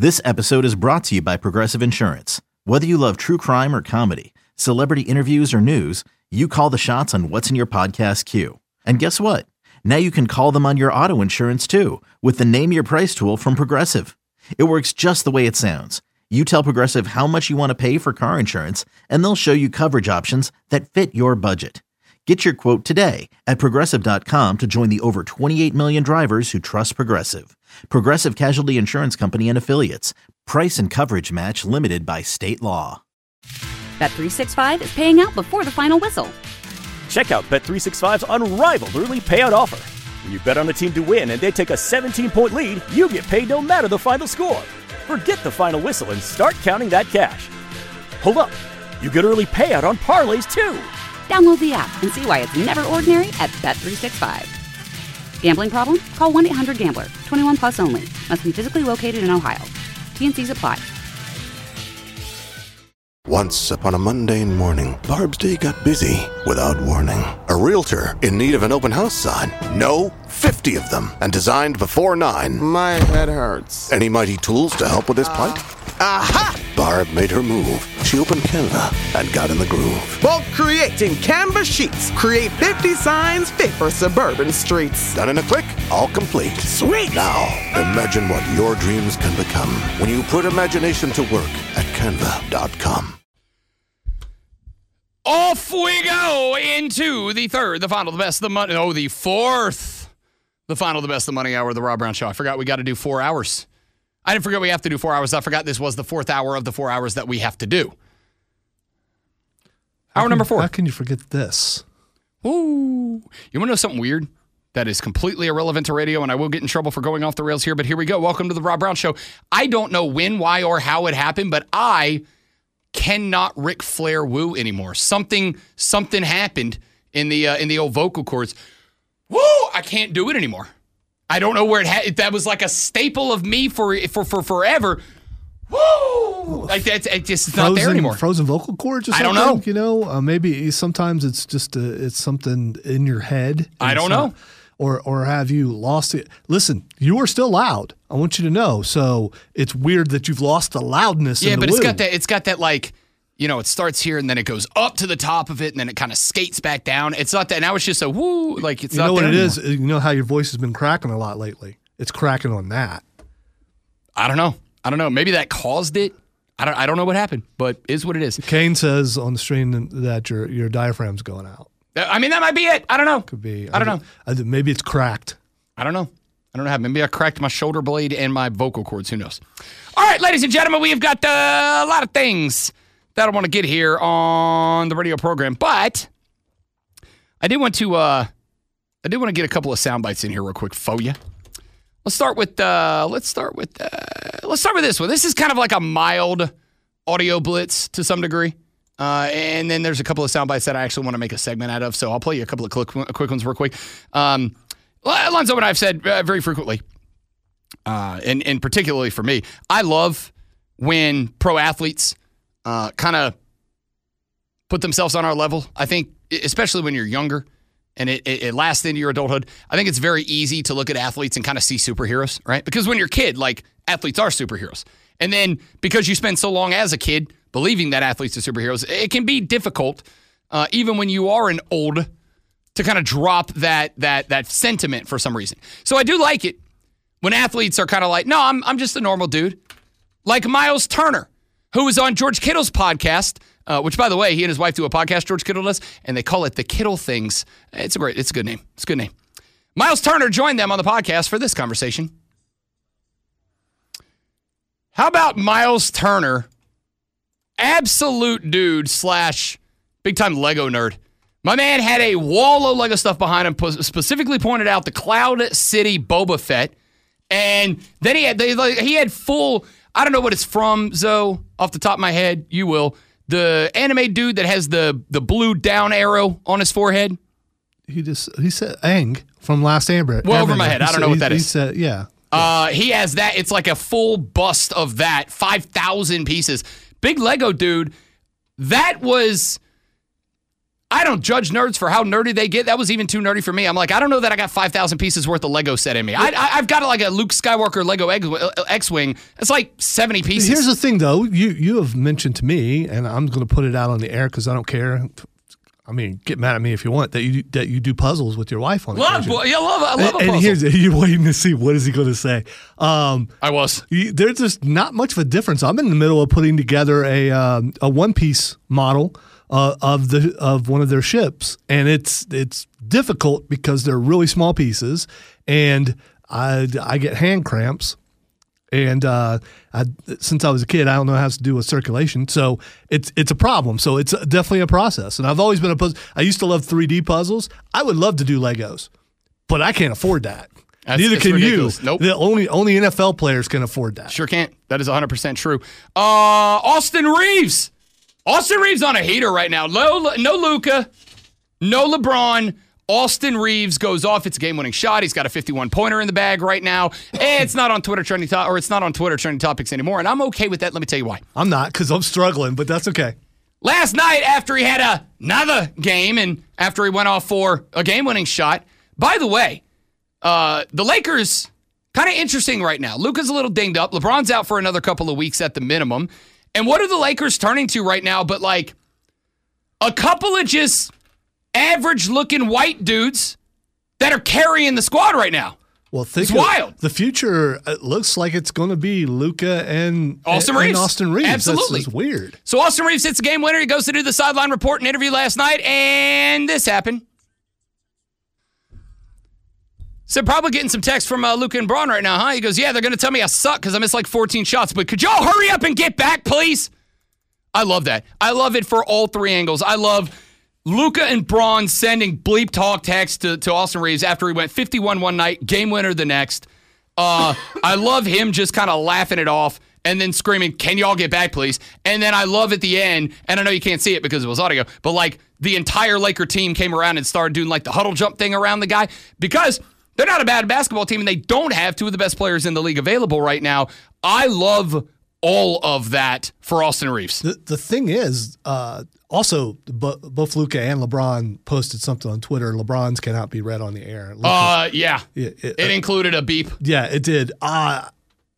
This episode is brought to you by Progressive Insurance. Whether you love true crime or comedy, celebrity interviews or news, you call the shots on what's in your podcast queue. And guess what? Now you can call them on your auto insurance too with the Name Your Price tool from Progressive. It works just the way it sounds. You tell Progressive how much you want to pay for car insurance, and they'll show you coverage options that fit your budget. Get your quote today at Progressive.com to join the over 28 million drivers who trust Progressive. Progressive Casualty Insurance Company and Affiliates. Price and coverage match limited by state law. Bet365 is paying out before the final whistle. Check out Bet365's unrivaled early payout offer. When you bet on a team to win and they take a 17-point lead, you get paid no matter the final score. Forget the final whistle and start counting that cash. Hold up. You get early payout on parlays, too. Download the app and see why it's never ordinary at Bet365. Gambling problem? Call 1-800-GAMBLER. 21 plus only. Must be physically located in Ohio. T&Cs apply. Once upon a mundane morning, Barb's day got busy without warning. A realtor in need of an open house sign. No, 50 of them, and designed before 9. My head hurts. Any mighty tools to help with this plight? Aha! Barb made her move. She opened Canva and got in the groove. Bulk creating Canva sheets. Create 50 signs fit for suburban streets. Done in a click, all complete. Sweet! Now, imagine what your dreams can become when you put imagination to work at Canva.com. Off we go into the third, the final, the best, the money. Oh, the fourth, the final, the best, the money hour of the Rob Brown Show. I forgot we got to do 4 hours. I didn't forget we have to do 4 hours. I forgot this was the fourth hour of the 4 hours that we have to do. Hour number 4. How can you forget this? Ooh. You want to know something weird that is completely irrelevant to radio, and I will get in trouble for going off the rails here, but here we go. Welcome to the Rob Brown Show. I don't know when, why, or how it happened, but I cannot Ric Flair woo anymore. Something happened in the old vocal cords. Woo! I can't do it anymore. I don't know where it had. That was like a staple of me for forever. Woo! Like that's it's not there anymore. Frozen vocal cords or something? I don't know. You know, maybe sometimes it's just it's something in your head. I don't know. Or have you lost it? Listen, you are still loud. I want you to know. So it's weird that you've lost the loudness. Yeah, in the but woo. it's got that like, you know, it starts here and then it goes up to the top of it and then it kind of skates back down. It's not that. Now it's just a woo. Like it's you not know what there it anymore. is. You know how your voice has been cracking a lot lately. It's cracking on that. I don't know. Maybe that caused it. I don't know what happened, but is what it is. Kane says on the stream that your diaphragm's going out. I mean, that might be it. I don't know. Could be. I don't know. Maybe it's cracked. I don't know. Maybe I cracked my shoulder blade and my vocal cords. Who knows? All right, ladies and gentlemen, we have got a lot of things that I want to get here on the radio program, but I did want to get a couple of sound bites in here real quick for you. Let's start with this one. This is kind of like a mild audio blitz to some degree. And then there's a couple of sound bites that I actually want to make a segment out of. So I'll play you a couple of quick ones real quick. Lonzo and I have said very frequently, and particularly for me, I love when pro athletes kind of put themselves on our level. I think, especially when you're younger and it lasts into your adulthood, I think it's very easy to look at athletes and kind of see superheroes, right? Because when you're a kid, like, athletes are superheroes. And then because you spend so long as a kid believing that athletes are superheroes, it can be difficult, even when you are an old, to kind of drop that sentiment for some reason. So I do like it when athletes are kind of like, no, I'm just a normal dude. Like Miles Turner, who was on George Kittle's podcast, which, by the way, he and his wife do a podcast, George Kittle does, and they call it The Kittle Things. It's a good name. It's a good name. Miles Turner joined them on the podcast for this conversation. How about Miles Turner, absolute dude / big-time Lego nerd. My man had a wall of Lego stuff behind him, specifically pointed out the Cloud City Boba Fett, and then he had full, I don't know what it's from, Zoe, off the top of my head, you will, the anime dude that has the blue down arrow on his forehead. He said Aang from Last Airbender. Well, over my head. I don't know what that is. He said, yeah. He has that. It's like a full bust of that, 5,000 pieces. Big Lego dude. That was, I don't judge nerds for how nerdy they get. That was even too nerdy for me. I'm like, I don't know that I got 5,000 pieces worth of Lego set in me. I've got like a Luke Skywalker Lego X-Wing. It's like 70 pieces. Here's the thing, though. You have mentioned to me, and I'm going to put it out on the air because I don't care. I mean, get mad at me if you want, that you do puzzles with your wife on occasion. I love a puzzle. And you're waiting to see what is he going to say. There's just not much of a difference. I'm in the middle of putting together a one-piece model of one of their ships, and it's difficult because they're really small pieces, and I get hand cramps. And since I was a kid, I don't know how to do with circulation, so it's a problem. So it's definitely a process. And I've always been I used to love 3D puzzles. I would love to do Legos, but I can't afford that. Neither can ridiculous. you. Nope. The only NFL players can afford that. Sure can't. That is 100% true. Austin Reeves. Austin Reeves on a heater right now. No Luka, no LeBron. Austin Reeves goes off. It's a game-winning shot. He's got a 51-pointer in the bag right now. It's not on Twitter trending topics anymore, and I'm okay with that. Let me tell you why. I'm not, because I'm struggling, but that's okay. Last night, after he had another game and after he went off for a game-winning shot, by the way, the Lakers, kind of interesting right now. Luka's a little dinged up. LeBron's out for another couple of weeks at the minimum. And what are the Lakers turning to right now but like a couple of just average-looking white dudes that are carrying the squad right now? Well, it's wild. The future, it looks like it's going to be Luka and Austin Reeves. Absolutely. That's weird. So Austin Reeves hits the game winner. He goes to do the sideline report and interview last night, and this happened. So probably getting some text from Luka and Braun right now, huh? He goes, yeah, they're going to tell me I suck because I missed like 14 shots, but could y'all hurry up and get back, please? I love that. I love it for all three angles. I love Luka and Braun sending bleep talk text to Austin Reeves after he went 51 one night, game winner the next. I love him just kind of laughing it off and then screaming, can y'all get back, please? And then I love at the end, and I know you can't see it because it was audio, but like the entire Laker team came around and started doing like the huddle jump thing around the guy because they're not a bad basketball team and they don't have two of the best players in the league available right now. I love all of that for Austin Reeves. The thing is, also, both Luka and LeBron posted something on Twitter. LeBron's cannot be read on the air. Yeah. It included a beep. Yeah, it did. Wow.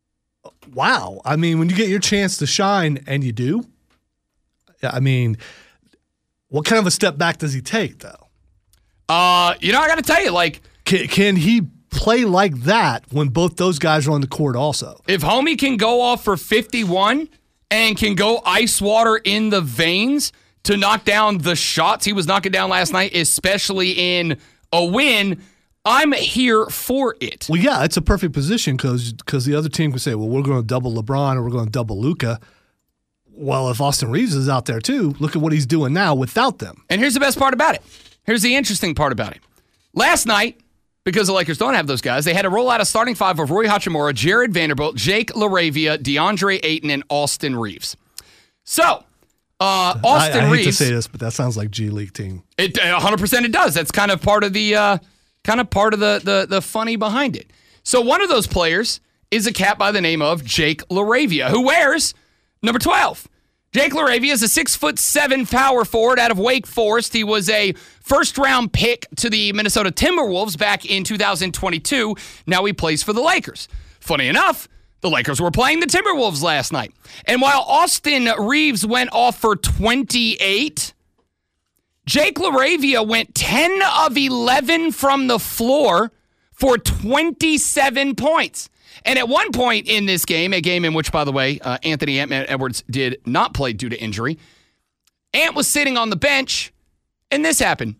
I mean, when you get your chance to shine, and you do, I mean, what kind of a step back does he take, though? I got to tell you, like, can he play like that when both those guys are on the court also? If homie can go off for 51 and can go ice water in the veins to knock down the shots he was knocking down last night, especially in a win, I'm here for it. Well, yeah, it's a perfect position because the other team can say, well, we're going to double LeBron or we're going to double Luka. Well, if Austin Reeves is out there too, look at what he's doing now without them. And here's the best part about it. Here's the interesting part about it. Last night, because the Lakers don't have those guys, they had to roll out a starting five of Rui Hachimura, Jared Vanderbilt, Jake LaRavia, DeAndre Ayton, and Austin Reeves. So, Austin Reeves. I hate to say this, but that sounds like G League team. It 100% it does. That's kind of part of the the funny behind it. So one of those players is a cat by the name of Jake LaRavia, who wears number 12. Jake LaRavia is a 6'7" power forward out of Wake Forest. He was a first-round pick to the Minnesota Timberwolves back in 2022. Now he plays for the Lakers. Funny enough, the Lakers were playing the Timberwolves last night. And while Austin Reeves went off for 28, Jake LaRavia went 10 of 11 from the floor for 27 points. And at one point in this game, a game in which, by the way, Anthony Ant-Man Edwards did not play due to injury, Ant was sitting on the bench, and this happened.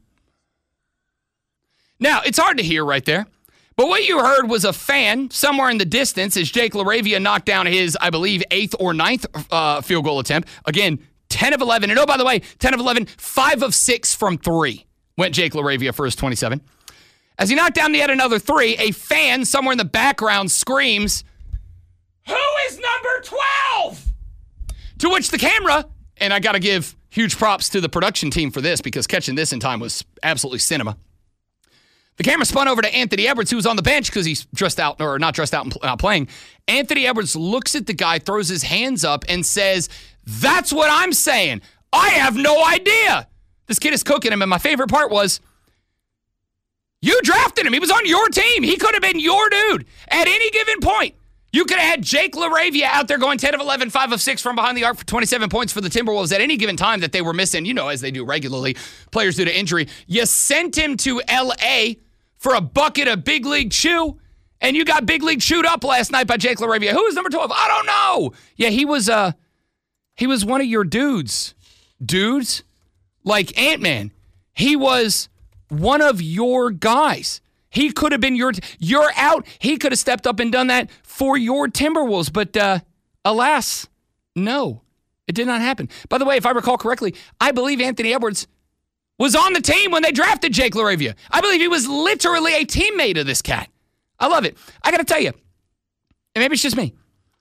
Now, it's hard to hear right there, but what you heard was a fan somewhere in the distance as Jake LaRavia knocked down his, I believe, 8th or 9th field goal attempt. Again, 10 of 11. And oh, by the way, 10 of 11, 5 of 6 from 3 went Jake LaRavia for his 27. As he knocked down yet another 3, a fan somewhere in the background screams, "Who is number 12?" To which the camera, and I got to give huge props to the production team for this because catching this in time was absolutely cinema. The camera spun over to Anthony Edwards, who was on the bench because he's dressed out, or not dressed out and not playing. Anthony Edwards looks at the guy, throws his hands up, and says, "That's what I'm saying. I have no idea. This kid is cooking him, and my favorite part was, you drafted him. He was on your team. He could have been your dude at any given point. You could have had Jake LaRavia out there going 10 of 11, 5 of 6 from behind the arc for 27 points for the Timberwolves at any given time that they were missing, as they do regularly, players due to injury. You sent him to L.A. for a bucket of Big League Chew, and you got Big League chewed up last night by Jake LaRavia. Who was number 12? I don't know. Yeah, he was one of your dudes. Dudes? Like Ant-Man. He was one of your guys. He could have been you're out. He could have stepped up and done that for your Timberwolves, but alas, no, it did not happen. By the way, if I recall correctly, I believe Anthony Edwards was on the team when they drafted Jake LaRavia. I believe he was literally a teammate of this cat. I love it. I got to tell you, and maybe it's just me,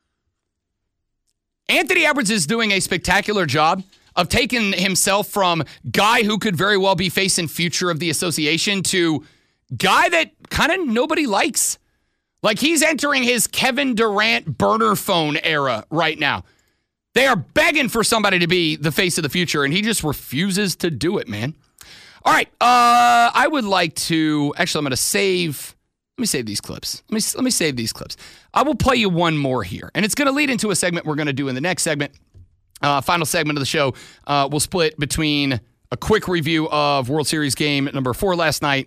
Anthony Edwards is doing a spectacular job of taking himself from guy who could very well be facing future of the association to guy that kind of nobody likes. Like, he's entering his Kevin Durant burner phone era right now. They are begging for somebody to be the face of the future, and he just refuses to do it, man. All right, I would like to, actually, I'm going to save, let me save these clips. Let me save these clips. I will play you one more here, and it's going to lead into a segment we're going to do in the next segment. Final segment of the show. We'll split between a quick review of World Series game number 5 last night,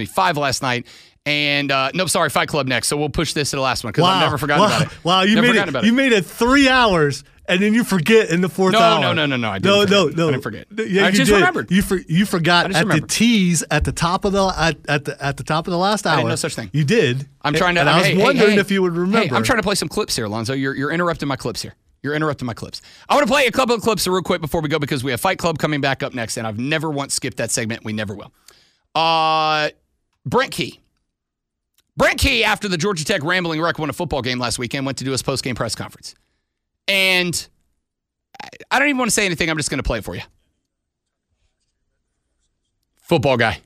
and Fight Club next. So we'll push this to the last one because I've never forgotten about it. Wow, you made it 3 hours, and then you forget in the fourth hour. No. I didn't forget. Yeah, I just remembered. You forgot at the tease at the top of the last hour. I didn't know such thing. You did. I'm trying to. And I was wondering if you would remember. Hey, I'm trying to play some clips here, Alonzo. You're interrupting my clips here. You're interrupting my clips. I want to play a couple of clips real quick before we go because we have Fight Club coming back up next, and I've never once skipped that segment. We never will. Brent Key. Brent Key, after the Georgia Tech Rambling Wreck won a football game last weekend, went to do his post-game press conference. And I don't even want to say anything. I'm just going to play it for you. Football guy.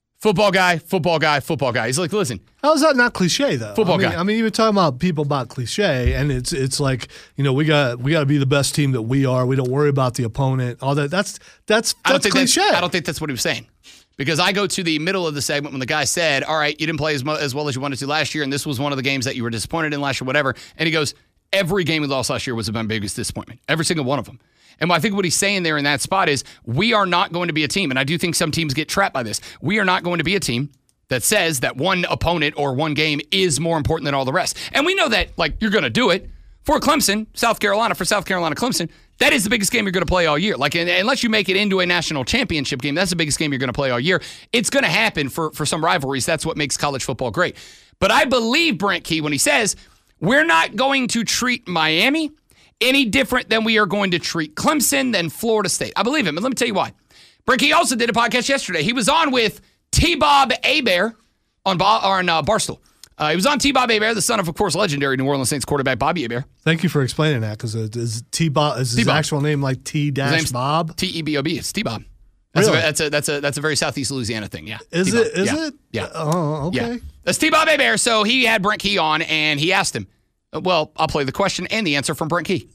He's like, listen. How is that not cliche, though? Football guy. I mean, you were talking about people about cliche, and it's like, we got to be the best team that we are. We don't worry about the opponent. All that. That's cliche. I don't think that's what he was saying. Because I go to the middle of the segment when the guy said, all right, you didn't play as well as you wanted to last year, and this was one of the games that you were disappointed in last year, whatever. And he goes, every game we lost last year was my biggest disappointment. Every single one of them. And I think what he's saying there in that spot is we are not going to be a team, and I do think some teams get trapped by this. We are not going to be a team that says that one opponent or one game is more important than all the rest. And we know that, you're going to do it. For Clemson, South Carolina, Clemson, that is the biggest game you're going to play all year. Unless you make it into a national championship game, that's the biggest game you're going to play all year. It's going to happen for some rivalries. That's what makes college football great. But I believe Brent Key when he says, we're not going to treat Miami any different than we are going to treat Clemson than Florida State. I believe him, and let me tell you why. Brent Key also did a podcast yesterday. He was on with T-Bob Hebert on Barstool. He was on T-Bob Hebert, the son of course, legendary New Orleans Saints quarterback Bobby Hebert. Thank you for explaining that, because is T-Bob is his actual name like T-Bob? T-E-B-O-B. It's T-Bob. Really? That's a very Southeast Louisiana thing. Yeah. Is T-Bob. it? Is it? Yeah. Oh, okay. Yeah. That's T-Bob Hebert. So he had Brent Key on, and he asked him. Well, I'll play the question and the answer from Brent Key.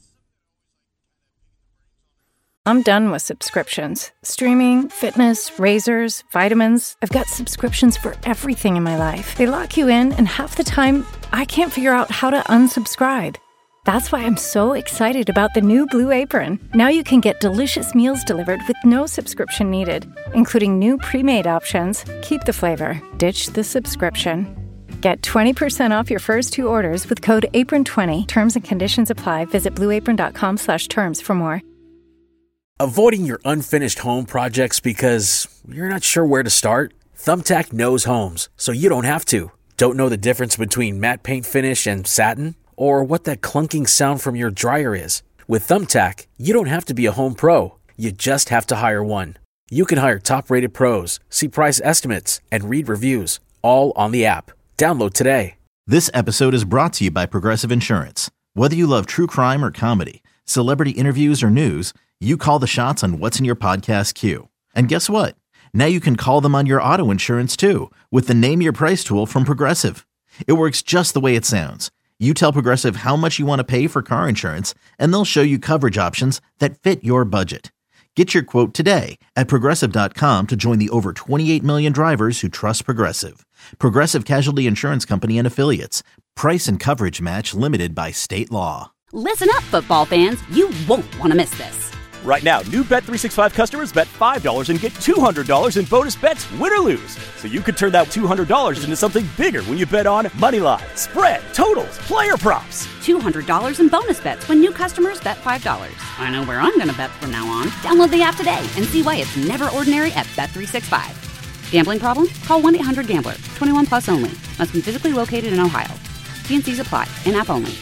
I'm done with subscriptions. Streaming, fitness, razors, vitamins. I've got subscriptions for everything in my life. They lock you in, and half the time, I can't figure out how to unsubscribe. That's why I'm so excited about the new Blue Apron. Now you can get delicious meals delivered with no subscription needed, including new pre-made options. Keep the flavor. Ditch the subscription. Get 20% off your first 2 orders with code APRON20. Terms and conditions apply. Visit blueapron.com/terms for more. Avoiding your unfinished home projects because you're not sure where to start? Thumbtack knows homes, so you don't have to. Don't know the difference between matte paint finish and satin? Or what that clunking sound from your dryer is? With Thumbtack, you don't have to be a home pro. You just have to hire one. You can hire top-rated pros, see price estimates, and read reviews, all on the app. Download today. This episode is brought to you by Progressive Insurance. Whether you love true crime or comedy, celebrity interviews or news, you call the shots on what's in your podcast queue. And guess what? Now you can call them on your auto insurance too with the Name Your Price tool from Progressive. It works just the way it sounds. You tell Progressive how much you want to pay for car insurance, and they'll show you coverage options that fit your budget. Get your quote today at Progressive.com to join the over 28 million drivers who trust Progressive. Progressive Casualty Insurance Company and Affiliates. Price and coverage match limited by state law. Listen up, football fans. You won't want to miss this. Right now, new Bet365 customers bet $5 and get $200 in bonus bets, win or lose. So you could turn that $200 into something bigger when you bet on Moneyline, spread, totals, player props. $200 in bonus bets when new customers bet $5. I know where I'm going to bet from now on. Download the app today and see why it's never ordinary at Bet365. Gambling problem? Call 1-800-GAMBLER. 21 plus only. Must be physically located in Ohio. T&Cs apply. In-app only.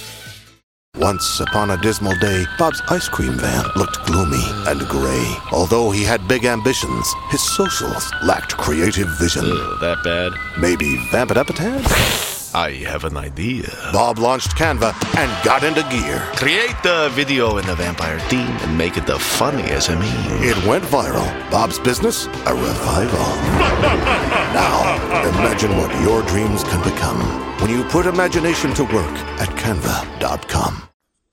Once upon a dismal day, Bob's ice cream van looked gloomy and gray. Although he had big ambitions, his socials lacked creative vision. That bad? Maybe vamp it up a tad? I have an idea. Bob launched Canva and got into gear. Create the video in the vampire theme and make it the funniest SME. It went viral. Bob's business, a revival. Now, imagine what your dreams can become when you put imagination to work at Canva.com.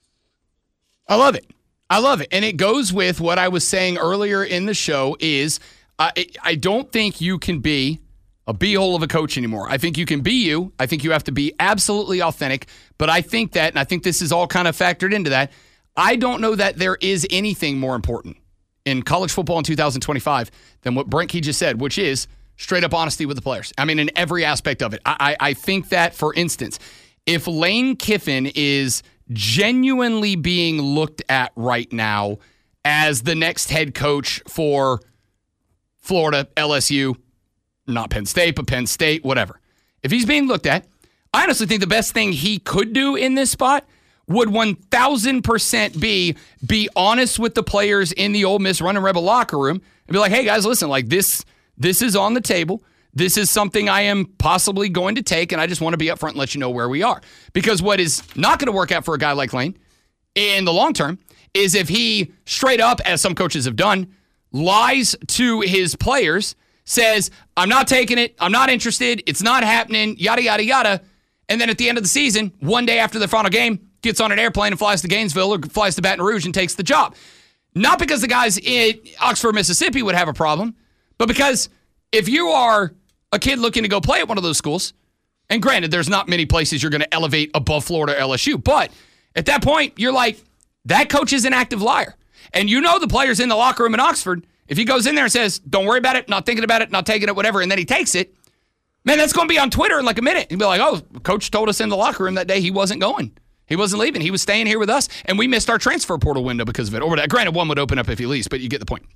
I love it. I love it. And it goes with what I was saying earlier in the show is I don't think you can be a beehole of a coach anymore. I think you can be you. I think you have to be absolutely authentic. But I think that, and I think this is all kind of factored into that, I don't know that there is anything more important in college football in 2025 than what Brent Key just said, which is straight up honesty with the players. I mean, in every aspect of it. I think that, for instance, if Lane Kiffin is genuinely being looked at right now as the next head coach for Florida, LSU, not Penn State, but Penn State, whatever. If he's being looked at, I honestly think the best thing he could do in this spot would 1,000% be honest with the players in the Ole Miss Running Rebel locker room and be like, hey, guys, listen, like this is on the table. This is something I am possibly going to take, and I just want to be upfront and let you know where we are. Because what is not going to work out for a guy like Lane in the long term is if he straight up, as some coaches have done, lies to his players, says, I'm not taking it, I'm not interested, it's not happening, yada, yada, yada. And then at the end of the season, one day after the final game, gets on an airplane and flies to Gainesville or flies to Baton Rouge and takes the job. Not because the guys in Oxford, Mississippi would have a problem, but because if you are a kid looking to go play at one of those schools, and granted, there's not many places you're going to elevate above Florida or LSU, but at that point, you're like, that coach is an active liar. And you know the players in the locker room in Oxford, if he goes in there and says, don't worry about it, not thinking about it, not taking it, whatever, and then he takes it, man, that's going to be on Twitter in like a minute. He'll be like, oh, coach told us in the locker room that day he wasn't going. He wasn't leaving. He was staying here with us, and we missed our transfer portal window because of it. Or that. Granted, one would open up if he leaves, but you get the point.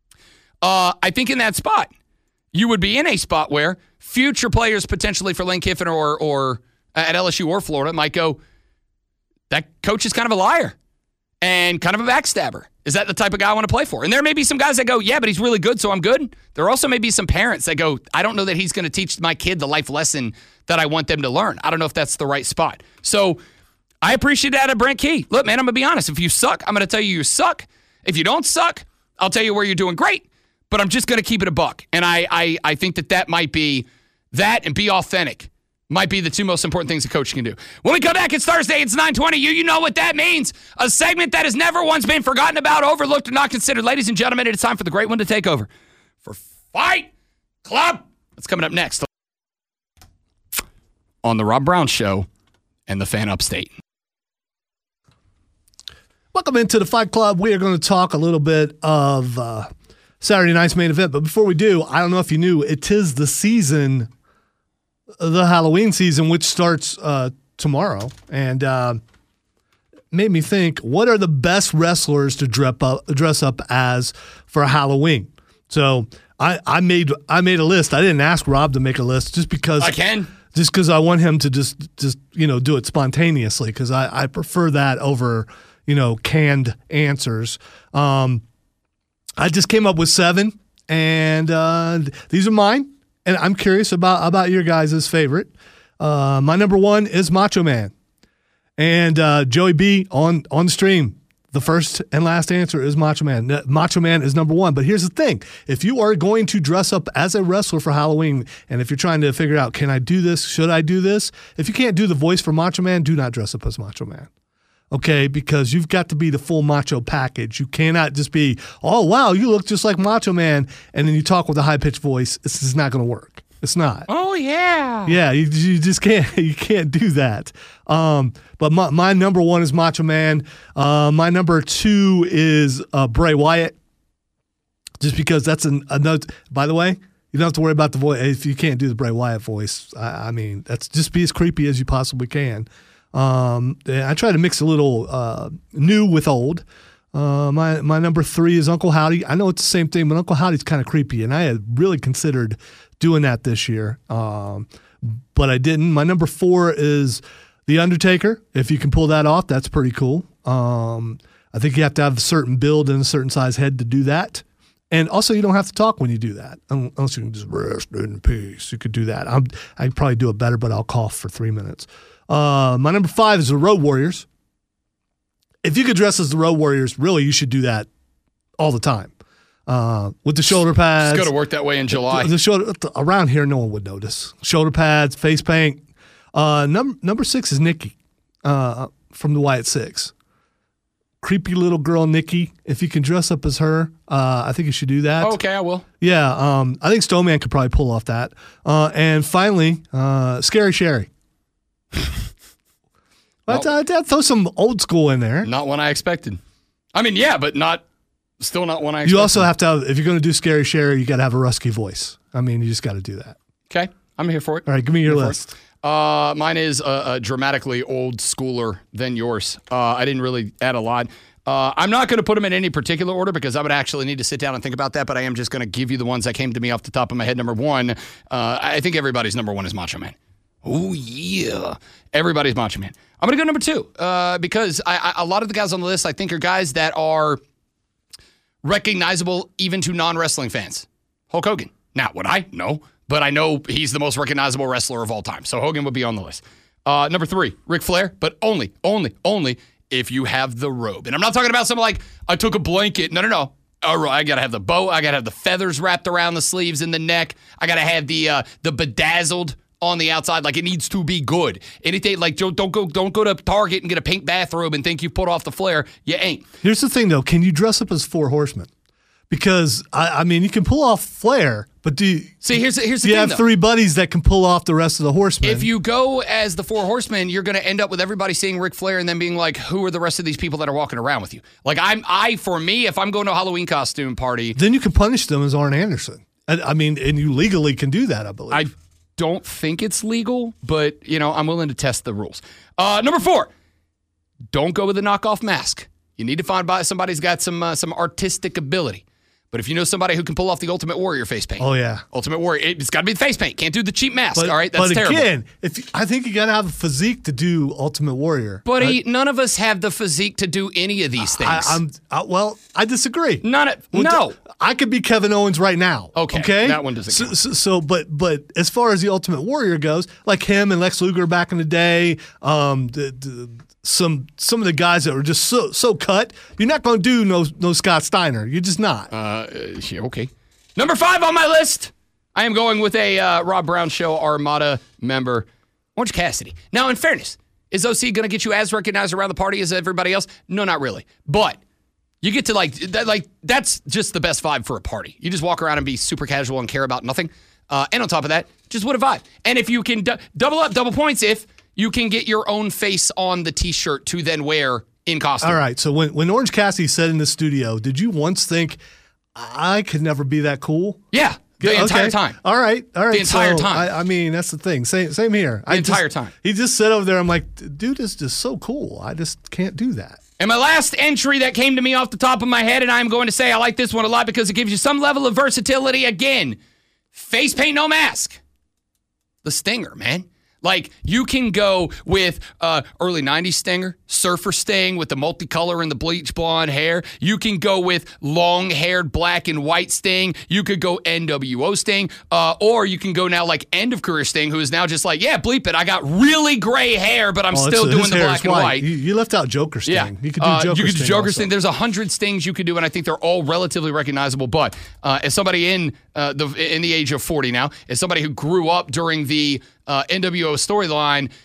I think in that spot, you would be in a spot where future players potentially for Lane Kiffin or at LSU or Florida might go, that coach is kind of a liar and kind of a backstabber. Is that the type of guy I want to play for? And there may be some guys that go, yeah, but he's really good, so I'm good. There also may be some parents that go, I don't know that he's going to teach my kid the life lesson that I want them to learn. I don't know if that's the right spot. So I appreciate that at Brent Key. Look, man, I'm going to be honest. If you suck, I'm going to tell you suck. If you don't suck, I'll tell you where you're doing great. But I'm just going to keep it a buck. And I think that might be that and be authentic might be the two most important things a coach can do. When we come back, it's Thursday. It's 9:20. You know what that means. A segment that has never once been forgotten about, overlooked, or not considered. Ladies and gentlemen, it's time for the great one to take over for Fight Club. That's coming up next on The Rob Brown Show and the Fan Upstate. Welcome into the Fight Club. We are going to talk a little bit of Saturday night's main event. But before we do, I don't know if you knew, it is the season, the Halloween season, which starts tomorrow. And made me think, what are the best wrestlers to dress up as for Halloween? So I made a list. I didn't ask Rob to make a list just because I can. Just because I want him to just do it spontaneously, because I prefer that over canned answers. I just came up with 7, and these are mine, and I'm curious about your guys' favorite. My number 1 is Macho Man, and Joey B on the stream. The first and last answer is Macho Man. Macho Man is number 1. But here's the thing. If you are going to dress up as a wrestler for Halloween, and if you're trying to figure out, can I do this? Should I do this? If you can't do the voice for Macho Man, do not dress up as Macho Man. okay, because you've got to be the full macho package. You cannot just be, oh, wow, you look just like Macho Man, and then you talk with a high-pitched voice. This is not going to work. It's not. Oh, yeah. Yeah, you just can't. You can't do that. But my number one is Macho Man. My number two is Bray Wyatt. Just because that's another. By the way, you don't have to worry about the voice if you can't do the Bray Wyatt voice. I mean, that's just be as creepy as you possibly can. I try to mix a little new with old. My number three is Uncle Howdy. I know it's the same thing, but Uncle Howdy's kind of creepy, and I had really considered doing that this year, but I didn't. My number four is The Undertaker. If you can pull that off, that's pretty cool. I think you have to have a certain build and a certain size head to do that. And also, you don't have to talk when you do that, unless you can just rest in peace. You could do that. I'd probably do it better, but I'll cough for 3 minutes. My number five is the Road Warriors. If you could dress as the Road Warriors, really, you should do that all the time. With the shoulder pads. It's going to work that way in July. Around here, no one would notice. Shoulder pads, face paint. Number six is Nikki from the Wyatt Six. Creepy little girl Nikki. If you can dress up as her, I think you should do that. Okay, I will. Yeah, I think Stoneman could probably pull off that. And finally, Scary Sherry. I'd throw some old school in there. Not one I expected. I mean, yeah, but still not one I expected. You also have to have, if you're going to do Scary Sherry, you got to have a rusky voice. I mean, you just got to do that. Okay, I'm here for it. All right, give me your list. Mine is dramatically old schooler than yours. I didn't really add a lot. I'm not going to put them in any particular order because I would actually need to sit down and think about that, but I am just going to give you the ones that came to me off the top of my head. Number one, I think everybody's number one is Macho Man. Oh, yeah. Everybody's Macho Man. I'm going to go number two because a lot of the guys on the list I think are guys that are recognizable even to non-wrestling fans. Hulk Hogan. Now, would I? No. But I know he's the most recognizable wrestler of all time. So Hogan would be on the list. Number three, Ric Flair, but only if you have the robe. And I'm not talking about something like, I took a blanket. No. I got to have the bow. I got to have the feathers wrapped around the sleeves and the neck. I got to have the bedazzled on the outside. Like, it needs to be good. Anything like, don't go to Target and get a pink bathrobe and think you've put off the Flair. You ain't. Here's the thing, though. Can you dress up as Four Horsemen? Because, I mean, you can pull off Flair, but do you... See, here's the thing, you have three buddies that can pull off the rest of the Horsemen. If you go as the Four Horsemen, you're going to end up with everybody seeing Ric Flair and then being like, who are the rest of these people that are walking around with you? Like, for me, if I'm going to a Halloween costume party... Then you can punish them as Arn Anderson. I mean, and you legally can do that, I believe. I don't think it's legal, but, I'm willing to test the rules. Number four, don't go with a knockoff mask. You need to find somebody who's got some artistic ability. But if you know somebody who can pull off the Ultimate Warrior face paint. Oh, yeah. Ultimate Warrior. It's got to be the face paint. Can't do the cheap mask, all right? That's terrible. But again, I think you got to have a physique to do Ultimate Warrior. Buddy, none of us have the physique to do any of these things. I disagree. No. I could be Kevin Owens right now. Okay? That one doesn't count. But as far as the Ultimate Warrior goes, like him and Lex Luger back in the day, some of the guys that were just so cut, you're not going to do no Scott Steiner. You're just not. Okay. Number five on my list, I am going with a Rob Brown Show Armada member, Orange Cassidy. Now, in fairness, is OC going to get you as recognized around the party as everybody else? No, not really. But you get to that's just the best vibe for a party. You just walk around and be super casual and care about nothing. And on top of that, just what a vibe. And if you can double points if you can get your own face on the T-shirt to then wear in costume. All right. So when Orange Cassidy said in the studio, did you once think I could never be that cool? Yeah, the entire time. All right. The entire time. I mean, that's the thing. Same here. The entire time. He just sat over there. I'm like, dude, is just so cool. I just can't do that. And my last entry that came to me off the top of my head, and I'm going to say I like this one a lot because it gives you some level of versatility. Again, face paint, no mask. The Stinger, man. Like, you can go with early 90s Stinger, Surfer Sting with the multicolor and the bleach blonde hair. You can go with long-haired black and white Sting. You could go NWO Sting. Or you can go now like end-of-career Sting, who is now just like, yeah, bleep it. I got really gray hair, but I'm still doing the black and white. You left out Joker Sting. Yeah. You could do Joker Sting. There's 100 Stings you could do, and I think they're all relatively recognizable. But as somebody in the age of 40 now, as somebody who grew up during the NWO storyline,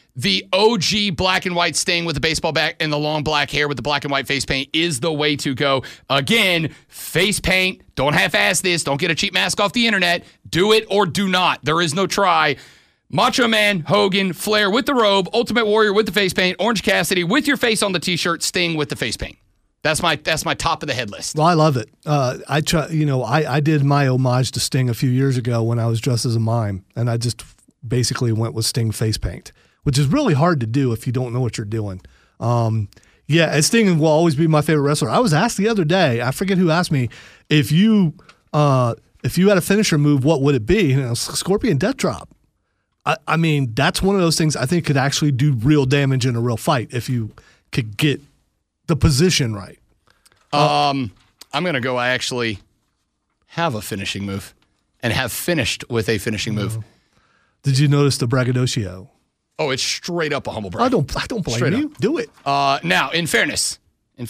the OG black and white Sting with the baseball bat and the long black hair with the black and white face paint is the way to go. Again, face paint. Don't half-ass this. Don't get a cheap mask off the internet. Do it or do not. There is no try. Macho Man, Hogan, Flair with the robe, Ultimate Warrior with the face paint, Orange Cassidy with your face on the T-shirt, Sting with the face paint. That's my top of the head list. Well, I love it. I did my homage to Sting a few years ago when I was dressed as a mime, and I just basically went with Sting face paint, which is really hard to do if you don't know what you're doing. And Sting will always be my favorite wrestler. I was asked the other day, I forget who asked me, if you had a finisher move, what would it be? And it was Scorpion Death Drop. I mean, that's one of those things I think could actually do real damage in a real fight if you could get the position right. I'm going to go, I actually have a finishing move and have finished with a finishing move. Did you notice the braggadocio? Oh, it's straight up a humble brag. I don't blame you. Do it. Now, in fairness,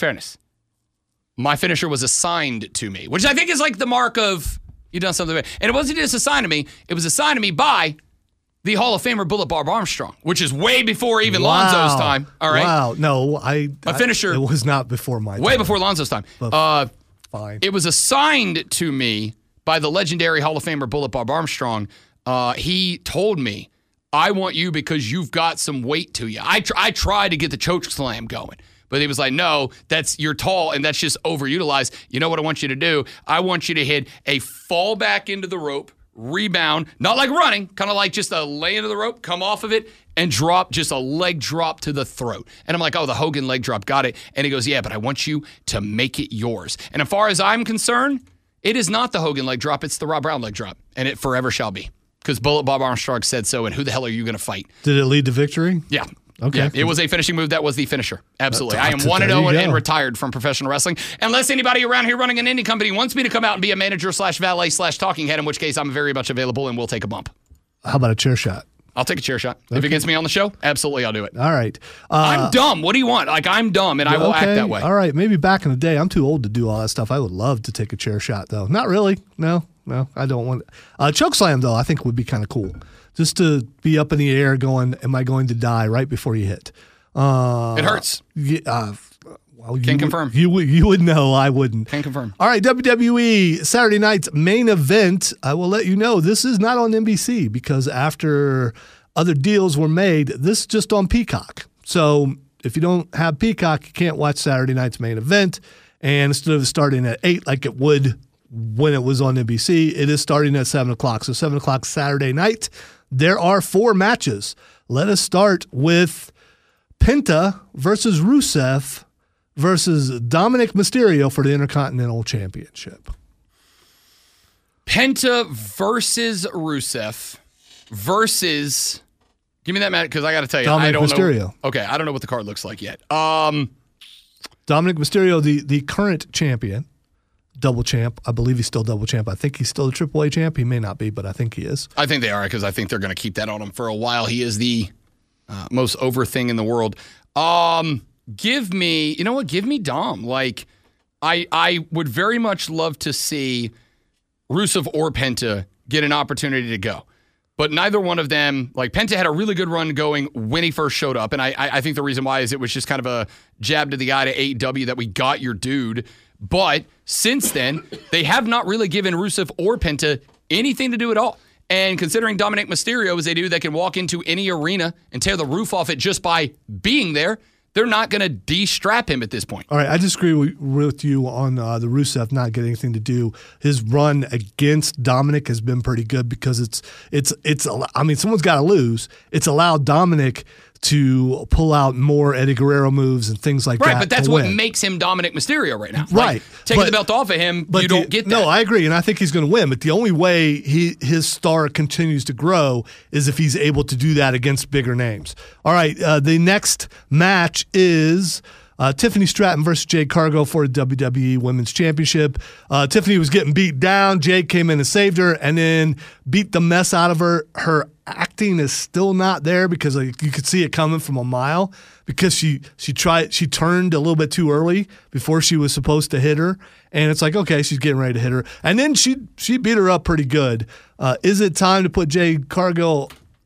my finisher was assigned to me, which I think is like the mark of you done something. And it wasn't just assigned to me. It was assigned to me by the Hall of Famer Bullet Bob Armstrong, which is way before even Lonzo's time. All right. Wow. No, my finisher. It was not before my time. Way before Lonzo's time. Fine. It was assigned to me by the legendary Hall of Famer Bullet Bob Armstrong. He told me, I want you because you've got some weight to you. I tried to get the choke slam going, but he was like, no, you're tall and that's just overutilized. You know what I want you to do? I want you to hit a fall back into the rope, rebound, not like running, kind of like just a lay into the rope, come off of it, and drop, just a leg drop to the throat. And I'm like, oh, the Hogan leg drop, got it. And he goes, yeah, but I want you to make it yours. And as far as I'm concerned, it is not the Hogan leg drop, it's the Rob Brown leg drop. And it forever shall be. Because Bullet Bob Armstrong said so, and who the hell are you going to fight? Did it lead to victory? Yeah. Okay. Yeah, it was a finishing move. That was the finisher. Absolutely. I am 1-0 and retired from professional wrestling. Unless anybody around here running an indie company wants me to come out and be a manager / valet / talking head, in which case I'm very much available and we'll take a bump. How about a chair shot? I'll take a chair shot. Okay. If it gets me on the show, absolutely I'll do it. All right. I'm dumb. What do you want? Like, I'm dumb and I will act that way. All right. Maybe back in the day, I'm too old to do all that stuff. I would love to take a chair shot, though. Not really. No, I don't want it. Choke slam, though, I think would be kind of cool. Just to be up in the air going, am I going to die right before you hit? It hurts. Can confirm. You would know. I wouldn't. Can confirm. All right, WWE Saturday night's main event. I will let you know this is not on NBC because after other deals were made, this is just on Peacock. So if you don't have Peacock, you can't watch Saturday night's main event. And instead of starting at 8 like it would when it was on NBC, it is starting at 7 o'clock. So 7 o'clock Saturday night, there are 4 matches. Let us start with Penta versus Rusev versus Dominic Mysterio for the Intercontinental Championship. Penta versus Rusev versus... Give me that match because I got to tell you, Dominic I don't Mysterio. know. Okay, I don't know what the card looks like yet. Dominic Mysterio, the current champion, double champ. I believe he's still double champ. I think he's still the AAA champ. He may not be, but I think he is. I think they are because I think they're going to keep that on him for a while. He is the most over thing in the world. Give me, you know what? Give me Dom. Like, I would very much love to see Rusev or Penta get an opportunity to go. But neither one of them, like Penta had a really good run going when he first showed up. And I think the reason why is it was just kind of a jab to the eye to AEW that we got your dude. But since then, they have not really given Rusev or Penta anything to do at all. And considering Dominic Mysterio is a dude that can walk into any arena and tear the roof off it just by being there, they're not going to de-strap him at this point. All right, I disagree with you on the Rusev not getting anything to do. His run against Dominic has been pretty good because it's. I mean, someone's got to lose. It's allowed Dominic to pull out more Eddie Guerrero moves and things like that. Right, but that's what makes him Dominic Mysterio right now. Right. Like, taking the belt off of him, you don't get that. No, I agree, and I think he's going to win. But the only way his star continues to grow is if he's able to do that against bigger names. All right, the next match is Tiffany Stratton versus Jade Cargill for the WWE Women's Championship. Tiffany was getting beat down. Jade came in and saved her and then beat the mess out of her. Her acting is still not there because you could see it coming from a mile because she turned a little bit too early before she was supposed to hit her. And it's like, okay, she's getting ready to hit her. And then she beat her up pretty good. Is it time to put Jade Cargill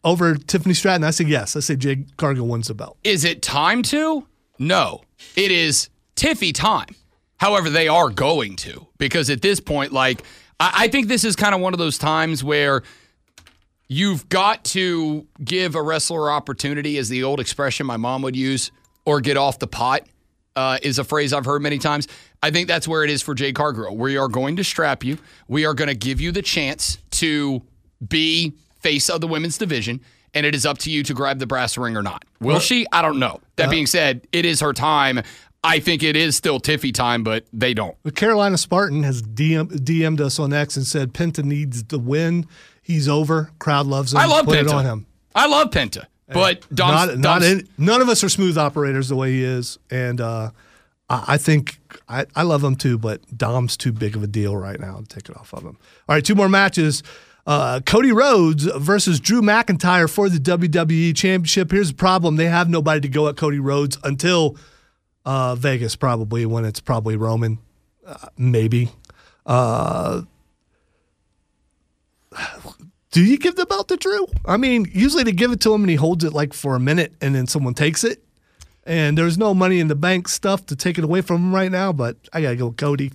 over Tiffany Stratton? I say yes. I say Jade Cargill wins the belt. Is it time to? No. It is Tiffy time. However, they are going to, because at this point, like, I think this is kind of one of those times where you've got to give a wrestler opportunity, as the old expression my mom would use, or get off the pot is a phrase I've heard many times. I think that's where it is for Jade Cargill. We are going to strap you. We are going to give you the chance to be face of the women's division, and it is up to you to grab the brass ring or not. Will she? I don't know. That being said, it is her time. I think it is still Tiffy time, but they don't. The Carolina Spartan has DM'd us on X and said Penta needs the win. He's over. Crowd loves him. I love Put Penta. It on him. I love Penta. But none of us are smooth operators the way he is. And I think I love him too, but Dom's too big of a deal right now to take it off of him. All right, 2 more matches. Cody Rhodes versus Drew McIntyre for the WWE Championship. Here's the problem. They have nobody to go at Cody Rhodes until Vegas, probably, when it's probably Roman, maybe. Do you give the belt to Drew? I mean, usually they give it to him and he holds it like for a minute and then someone takes it. And there's no Money in the Bank stuff to take it away from him right now, but I got to go with Cody.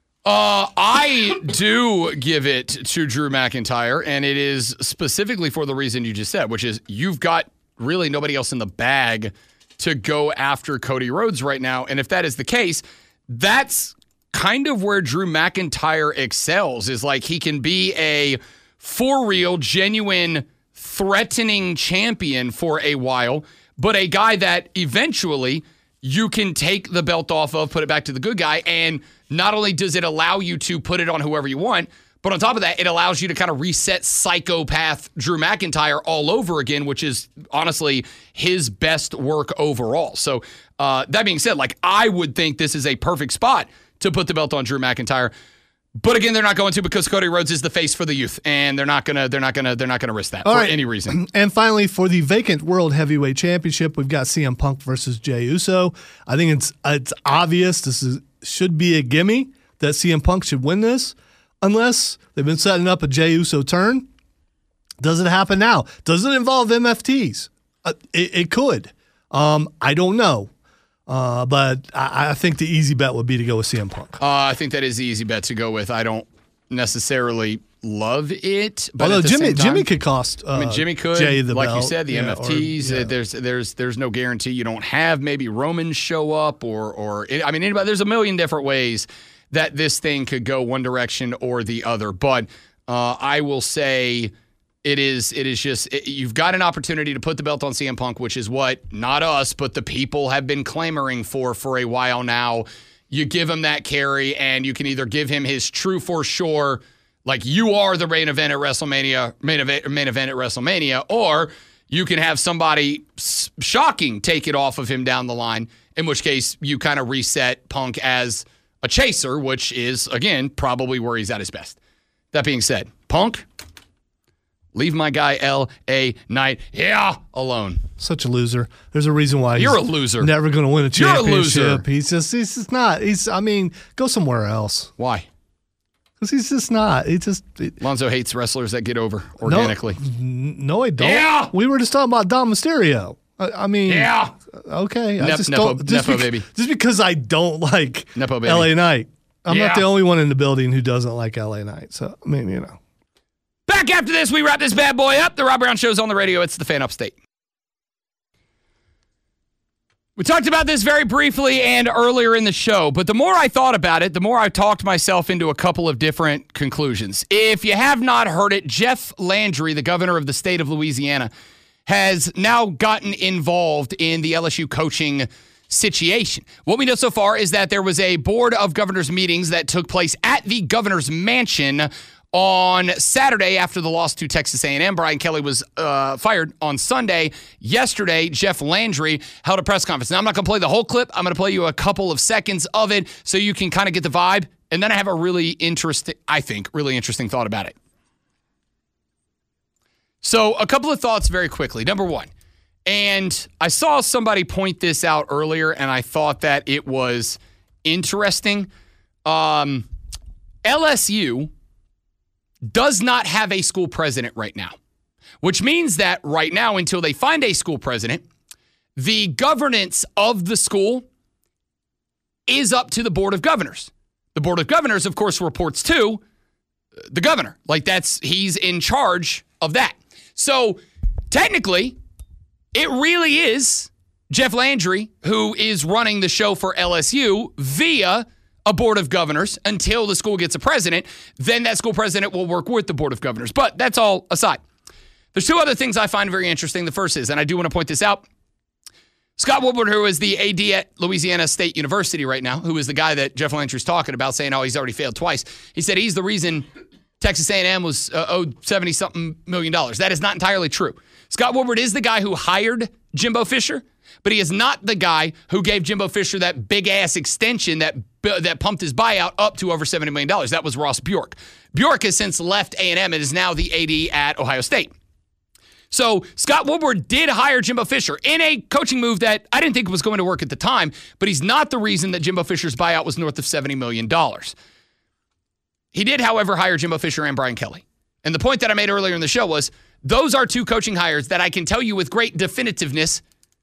I do give it to Drew McIntyre, and it is specifically for the reason you just said, which is you've got really nobody else in the bag to go after Cody Rhodes right now. And if that is the case, that's kind of where Drew McIntyre excels, is like he can be a for real, genuine, threatening champion for a while, but a guy that eventually you can take the belt off of, put it back to the good guy, and not only does it allow you to put it on whoever you want, but on top of that, it allows you to kind of reset psychopath Drew McIntyre all over again, which is honestly his best work overall. So that being said, like, I would think this is a perfect spot to put the belt on Drew McIntyre. But again, they're not going to, because Cody Rhodes is the face for the youth, and they're not gonna risk that for any reason. And finally, for the vacant World Heavyweight Championship, we've got CM Punk versus Jey Uso. I think it's obvious should be a gimme that CM Punk should win this, unless they've been setting up a Jey Uso turn. Does it happen now? Does it involve MFTs? It could. I don't know. But I think the easy bet would be to go with CM Punk. I think that is the easy bet to go with. I don't necessarily love it, but although at the same time, Jimmy could cost. Jimmy could, Jay the like belt, you said, the MFTs. There's no guarantee you don't have maybe Roman show up or anybody. There's a million different ways that this thing could go one direction or the other. But I will say, It is just, you've got an opportunity to put the belt on CM Punk, which is what, not us, but the people have been clamoring for a while now. You give him that carry, and you can either give him his true for sure, like you are the main event at WrestleMania, main event at WrestleMania, or you can have somebody shocking take it off of him down the line, in which case you kind of reset Punk as a chaser, which is, again, probably where he's at his best. That being said, Punk, leave my guy L.A. Knight alone. Such a loser. There's a reason why you're a loser. Never going to win a championship. You're a loser. He's just not. Go somewhere else. Why? Because he's just not. Lonzo hates wrestlers that get over organically. No, I don't. Yeah. We were just talking about Dom Mysterio. Yeah. Okay. Nepo baby. Just because I don't like Nepo baby. L.A. Knight. I'm not the only one in the building who doesn't like L.A. Knight. So, Back after this, we wrap this bad boy up. The Rob Brown Show's on the radio. It's the Fan Upstate. We talked about this very briefly and earlier in the show, but the more I thought about it, the more I talked myself into a couple of different conclusions. If you have not heard it, Jeff Landry, the governor of the state of Louisiana, has now gotten involved in the LSU coaching situation. What we know so far is that there was a board of governors meetings that took place at the governor's mansion on Saturday after the loss to Texas A&M. Brian Kelly was fired on Sunday. Yesterday, Jeff Landry held a press conference. Now, I'm not going to play the whole clip. I'm going to play you a couple of seconds of it so you can kind of get the vibe. And then I have a really interesting thought about it. So a couple of thoughts very quickly. Number one, and I saw somebody point this out earlier, and I thought that it was interesting. LSU does not have a school president right now. which means that right now, until they find a school president, the governance of the school is up to the Board of Governors. The Board of Governors, of course, reports to the governor. He's in charge of that. So technically, it really is Jeff Landry who is running the show for LSU via a Board of Governors until the school gets a president. Then that school president will work with the Board of Governors. But that's all aside. There's two other things I find very interesting. The first is, and I do want to point this out, Scott Woodward, who is the AD at Louisiana State University right now, who is the guy that Jeff Landry's talking about, saying, oh, he's already failed twice. He said he's the reason Texas A&M was owed $70-something million. That is not entirely true. Scott Woodward is the guy who hired Jimbo Fisher, but he is not the guy who gave Jimbo Fisher that big-ass extension that pumped his buyout up to over $70 million. That was Ross Bjork. Bjork has since left A&M and is now the AD at Ohio State. So Scott Woodward did hire Jimbo Fisher in a coaching move that I didn't think was going to work at the time, but he's not the reason that Jimbo Fisher's buyout was north of $70 million. He did, however, hire Jimbo Fisher and Brian Kelly. And the point that I made earlier in the show was those are two coaching hires that I can tell you with great definitiveness,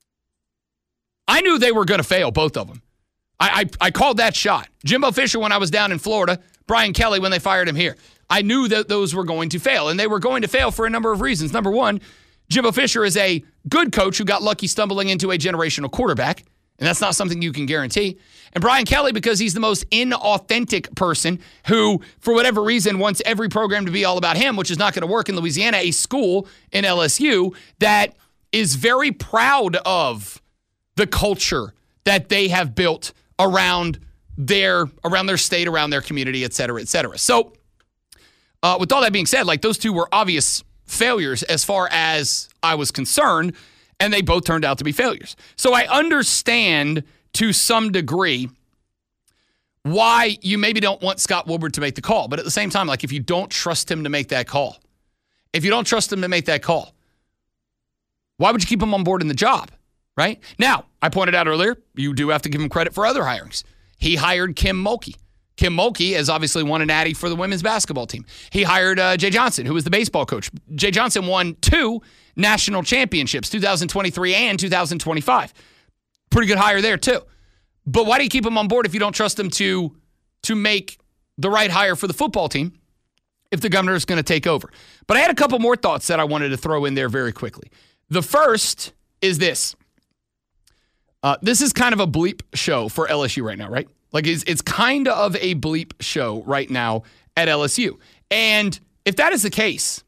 I knew they were going to fail, both of them. I called that shot. Jimbo Fisher when I was down in Florida, Brian Kelly when they fired him here. I knew that those were going to fail, and they were going to fail for a number of reasons. Number one, Jimbo Fisher is a good coach who got lucky stumbling into a generational quarterback, and that's not something you can guarantee. And Brian Kelly, because he's the most inauthentic person who, for whatever reason, wants every program to be all about him, which is not going to work in Louisiana, a school in LSU that is very proud of the culture that they have built around their state, around their community, et cetera, et cetera. So with all that being said, those two were obvious failures as far as I was concerned, and they both turned out to be failures. So I understand to some degree why you maybe don't want Scott Woodward to make the call. But at the same time, if you don't trust him to make that call, why would you keep him on board in the job, right? Now, I pointed out earlier, you do have to give him credit for other hirings. He hired Kim Mulkey. Kim Mulkey has obviously won a natty for the women's basketball team. He hired Jay Johnson, who was the baseball coach. Jay Johnson won 2 national championships, 2023 and 2025. Pretty good hire there, too. But why do you keep him on board if you don't trust him to make the right hire for the football team if the governor is going to take over? But I had a couple more thoughts that I wanted to throw in there very quickly. The first is this. This is kind of a bleep show for LSU right now, right? It's kind of a bleep show right now at LSU. And if that is the case,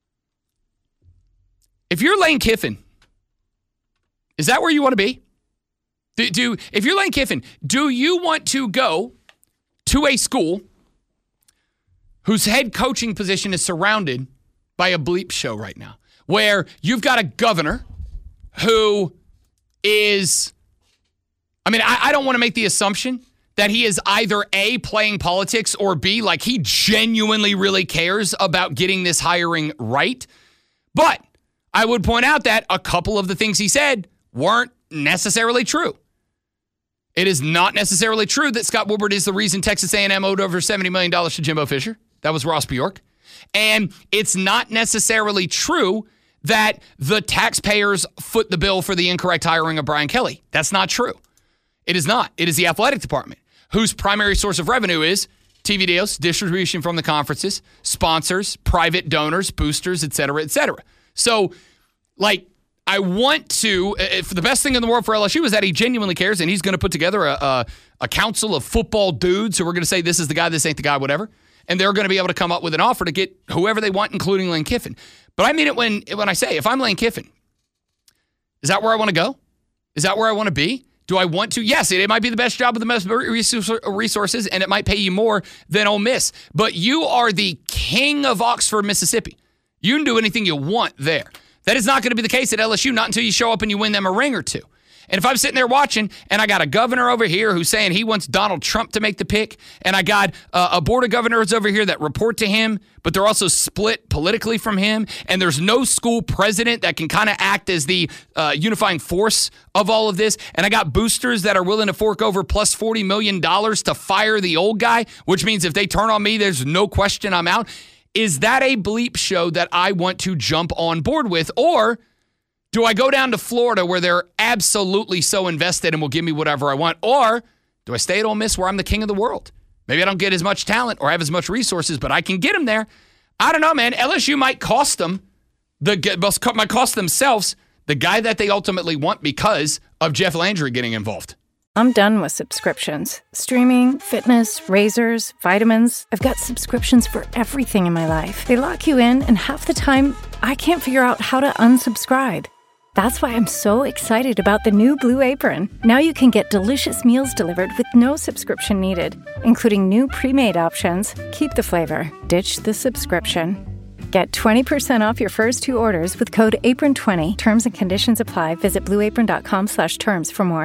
if you're Lane Kiffin, is that where you want to be? If you're Lane Kiffin, do you want to go to a school whose head coaching position is surrounded by a bleep show right now, where you've got a governor who is, I don't want to make the assumption that he is either A, playing politics, or B, he genuinely really cares about getting this hiring right. But I would point out that a couple of the things he said weren't necessarily true. It is not necessarily true that Scott Woodward is the reason Texas A&M owed over $70 million to Jimbo Fisher. That was Ross Bjork. And it's not necessarily true that the taxpayers foot the bill for the incorrect hiring of Brian Kelly. That's not true. It is not. It is the athletic department, whose primary source of revenue is TV deals, distribution from the conferences, sponsors, private donors, boosters, et cetera, et cetera. So, I want to, if the best thing in the world for LSU is that he genuinely cares and he's going to put together a council of football dudes who are going to say, this is the guy, this ain't the guy, whatever. And they're going to be able to come up with an offer to get whoever they want, including Lane Kiffin. But I mean it when I say, if I'm Lane Kiffin, is that where I want to go? Is that where I want to be? Do I want to? Yes, it might be the best job with the most resources, and it might pay you more than Ole Miss. But you are the king of Oxford, Mississippi. You can do anything you want there. That is not going to be the case at LSU, not until you show up and you win them a ring or two. And if I'm sitting there watching, and I got a governor over here who's saying he wants Donald Trump to make the pick, and I got a board of governors over here that report to him, but they're also split politically from him, and there's no school president that can kind of act as the unifying force of all of this, and I got boosters that are willing to fork over plus $40 million to fire the old guy, which means if they turn on me, there's no question I'm out. is that a bleep show that I want to jump on board with? Or do I go down to Florida where they're absolutely so invested and will give me whatever I want? Or do I stay at Ole Miss where I'm the king of the world? Maybe I don't get as much talent or have as much resources, but I can get them there. I don't know, man. LSU might cost them, might cost themselves the guy that they ultimately want because of Jeff Landry getting involved. I'm done with subscriptions. Streaming, fitness, razors, vitamins. I've got subscriptions for everything in my life. They lock you in, and half the time, I can't figure out how to unsubscribe. That's why I'm so excited about the new Blue Apron. Now you can get delicious meals delivered with no subscription needed, including new pre-made options. Keep the flavor, ditch the subscription. Get 20% off your first 2 orders with code APRON20. Terms and conditions apply. Visit blueapron.com/terms for more.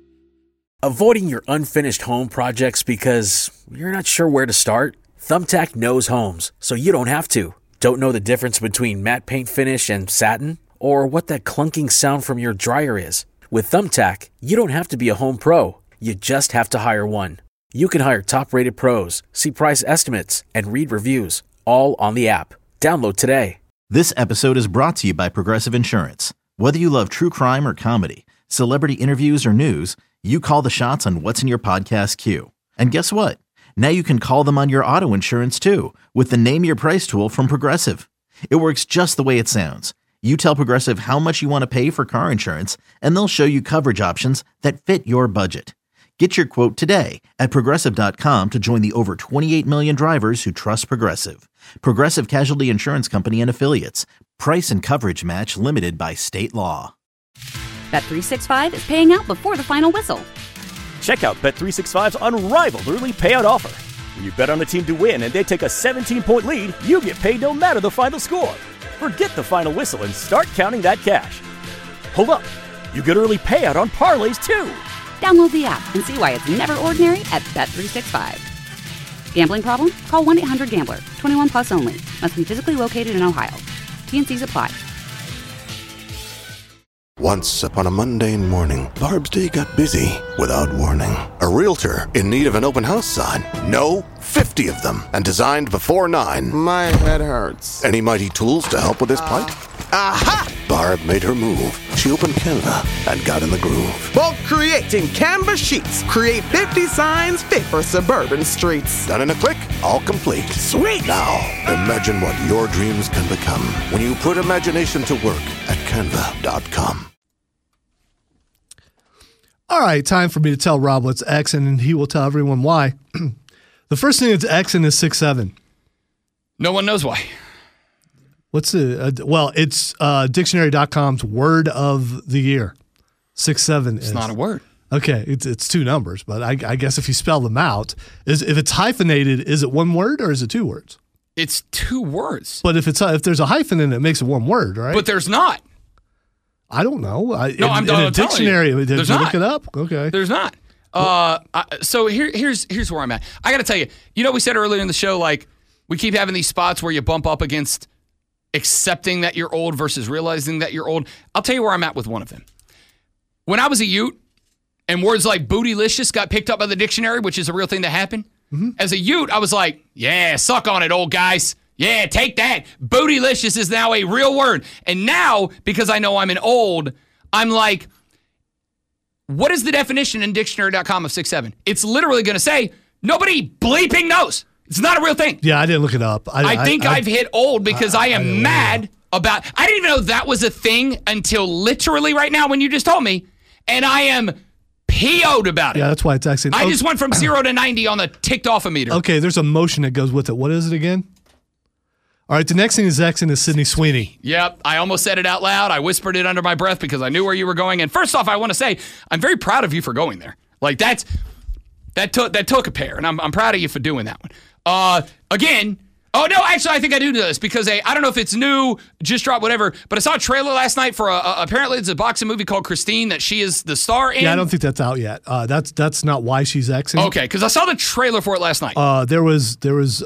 Avoiding your unfinished home projects because you're not sure where to start? Thumbtack knows homes, so you don't have to. Don't know the difference between matte paint finish and satin? Or what that clunking sound from your dryer is? With Thumbtack, you don't have to be a home pro. You just have to hire one. You can hire top-rated pros, see price estimates, and read reviews, all on the app. Download today. This episode is brought to you by Progressive Insurance. Whether you love true crime or comedy, celebrity interviews or news, you call the shots on what's in your podcast queue. And guess what? Now you can call them on your auto insurance too with the Name Your Price tool from Progressive. It works just the way it sounds. You tell Progressive how much you want to pay for car insurance, and they'll show you coverage options that fit your budget. Get your quote today at Progressive.com to join the over 28 million drivers who trust Progressive. Progressive Casualty Insurance Company and Affiliates. Price and coverage match limited by state law. Bet365 is paying out before the final whistle. Check out Bet365's unrivaled early payout offer. When you bet on a team to win and they take a 17-point lead, you get paid no matter the final score. Forget the final whistle and start counting that cash. Hold up. You get early payout on parlays too. Download the app and see why it's never ordinary at Bet365. Gambling problem? Call 1-800-GAMBLER. 21 plus only. Must be physically located in Ohio. T&Cs apply. Once upon a mundane morning, Barb's day got busy without warning. A realtor in need of an open house sign. No, 50 of them, and designed before 9. My head hurts. Any mighty tools to help with this plight? Aha! Barb made her move. She opened Canva and got in the groove. Bulk creating Canva sheets. Create 50 signs fit for suburban streets. Done in a click, all complete. Sweet! Now, imagine what your dreams can become when you put imagination to work at Canva.com. All right, time for me to tell Rob what's Xing, and he will tell everyone why. The first thing that's Xing is 6'7". No one knows why. What's it's dictionary.com's word of the year. 6'7". It's not a word. Okay, it's 2 numbers, but I guess if you spell them out, if it's hyphenated, is it 1 word or is it 2 words? It's 2 words. But if there's a hyphen in it, it makes it 1 word, right? But there's not. I don't know. I'm in a dictionary. Did you look it up? Okay. There's not. So here's where I'm at. I got to tell you, we said earlier in the show, like, we keep having these spots where you bump up against accepting that you're old versus realizing that you're old. I'll tell you where I'm at with one of them. When I was a Ute and words like bootylicious got picked up by the dictionary, which is a real thing that happened, as a Ute, I was like, yeah, suck on it, old guys. Yeah, take that. Bootylicious is now a real word. And now, because I know I'm an old, I'm like, what is the definition in dictionary.com of 6'7"? It's literally going to say, nobody bleeping knows. It's not a real thing. Yeah, I didn't look it up. I think I've hit old because I am mad about, I didn't even know that was a thing until literally right now when you just told me. And I am PO'd about it. Yeah, that's why it's actually. I just went from 0 to 90 on the ticked off meter. Okay, there's a motion that goes with it. What is it again? All right, the next thing is Xing is Sydney Sweeney. Yep, I almost said it out loud. I whispered it under my breath because I knew where you were going. And first off, I want to say I'm very proud of you for going there. Like that took a pair, and I'm proud of you for doing that one. Again. Oh, no, actually, I think I do know this because I don't know if it's new, just dropped, whatever, but I saw a trailer last night for apparently it's a boxing movie called Christine that she is the star in. Yeah, I don't think that's out yet. That's not why she's Xing. Okay, because I saw the trailer for it last night. There was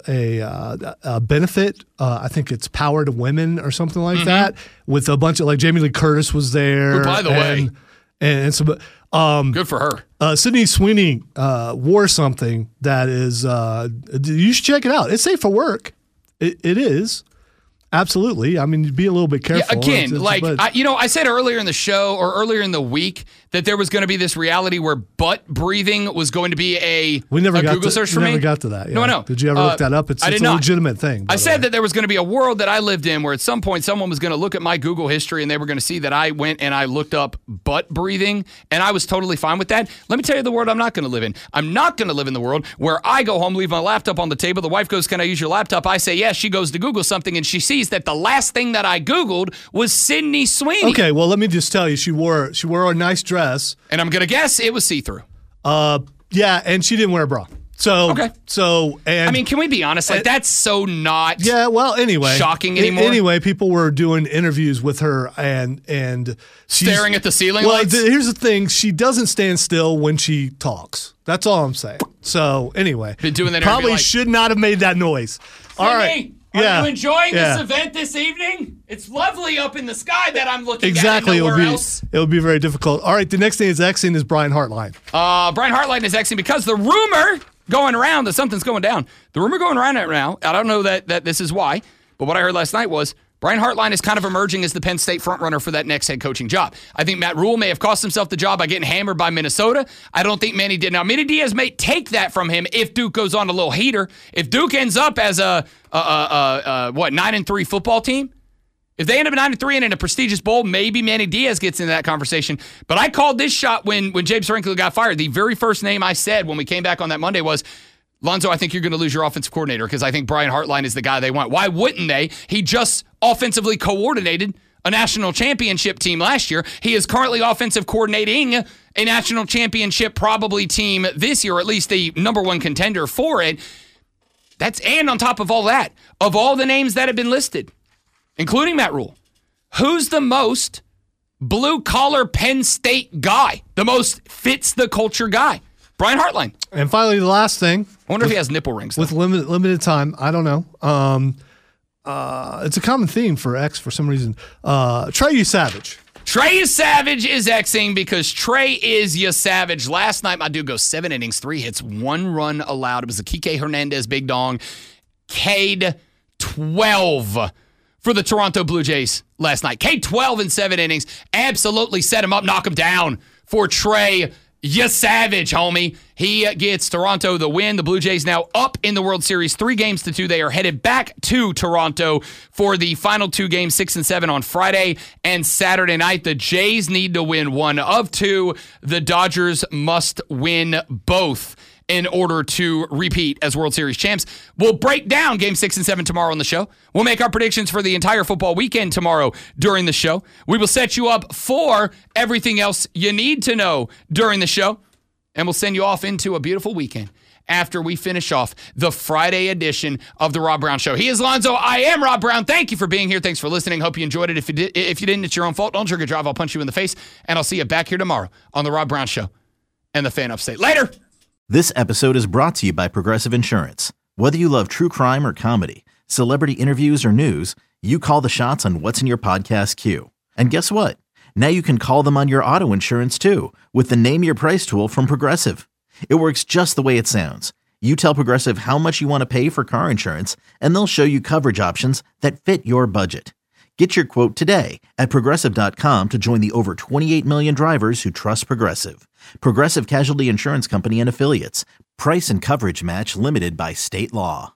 a benefit, I think it's Power to Women or something like that, with a bunch of, like, Jamie Lee Curtis was there. Who, by the way. And some... good for her. Sydney Sweeney wore something that is... you should check it out. It's safe for work. It is. Absolutely. I mean, you'd be a little bit careful. Yeah, again, I said earlier in the show or earlier in the week that there was going to be this reality where butt breathing was going to be a Google search for me. We never got to that. Yeah. No, I know. Did you ever look that up? It's a legitimate thing. I said that there was going to be a world that I lived in where at some point someone was going to look at my Google history and they were going to see that I went and I looked up butt breathing, and I was totally fine with that. Let me tell you the world I'm not going to live in. I'm not going to live in the world where I go home, leave my laptop on the table, the wife goes, "Can I use your laptop?" I say yes. She goes to Google something and she sees that the last thing that I Googled was Sydney Sweeney. Okay, well, let me just tell you, she wore a nice dress. And I'm going to guess it was see-through. Yeah, and she didn't wear a bra. So, okay. And I mean, can we be honest? Like, that's so not shocking anymore. Anyway, people were doing interviews with her and staring at the ceiling lights. Here's the thing. She doesn't stand still when she talks. That's all I'm saying. So, anyway. Been doing that probably should not have made that noise. All right. Are you enjoying this event this evening? It's lovely up in the sky that I'm looking at nowhere else. It would be very difficult. All right, the next thing is Xing is Brian Hartline. Brian Hartline is Xing because the rumor going around that something's going down. The rumor going around right now, I don't know that this is why, but what I heard last night was Brian Hartline is kind of emerging as the Penn State frontrunner for that next head coaching job. I think Matt Rule may have cost himself the job by getting hammered by Minnesota. I don't think Manny did. Now, Manny Diaz may take that from him if Duke goes on a little heater. If Duke ends up as a 9-3 football team, if they end up 9-3 and in a prestigious bowl, maybe Manny Diaz gets into that conversation. But I called this shot when James Franklin got fired. The very first name I said when we came back on that Monday was, Lonzo, I think you're going to lose your offensive coordinator because I think Brian Hartline is the guy they want. Why wouldn't they? He just offensively coordinated a national championship team last year. He is currently offensive coordinating a national championship probably team this year, or at least the number one contender for it. And on top of all that, of all the names that have been listed, including Matt Rule, who's the most blue-collar Penn State guy, the most fits the culture guy? Brian Hartline. And finally, the last thing. I wonder if he has nipple rings. With limited time. I don't know. It's a common theme for X for some reason. Trey Savage. Trey Savage is Xing because Trey is Savage. Last night, my dude goes 7 innings, 3 hits, 1 run allowed. It was a Kike Hernandez big dong. K'd 12 for the Toronto Blue Jays last night. K'd 12 in 7 innings. Absolutely set him up, knock him down for Trey Savage, homie. He gets Toronto the win. The Blue Jays now up in the World Series 3-2. They are headed back to Toronto for the final 2 games, 6 and 7 on Friday and Saturday night. The Jays need to win 1 of 2. The Dodgers must win both in order to repeat as World Series champs. We'll break down Game 6 and 7 tomorrow on the show. We'll make our predictions for the entire football weekend tomorrow during the show. We will set you up for everything else you need to know during the show, and we'll send you off into a beautiful weekend after we finish off the Friday edition of the Rob Brown Show. He is Lonzo. I am Rob Brown. Thank you for being here. Thanks for listening. Hope you enjoyed it. If you didn't, it's your own fault. Don't drink or drive. I'll punch you in the face, and I'll see you back here tomorrow on the Rob Brown Show and the Fan Upstate. Later! This episode is brought to you by Progressive Insurance. Whether you love true crime or comedy, celebrity interviews or news, you call the shots on what's in your podcast queue. And guess what? Now you can call them on your auto insurance too with the Name Your Price tool from Progressive. It works just the way it sounds. You tell Progressive how much you want to pay for car insurance, and they'll show you coverage options that fit your budget. Get your quote today at Progressive.com to join the over 28 million drivers who trust Progressive. Progressive Casualty Insurance Company and Affiliates. Price and coverage match limited by state law.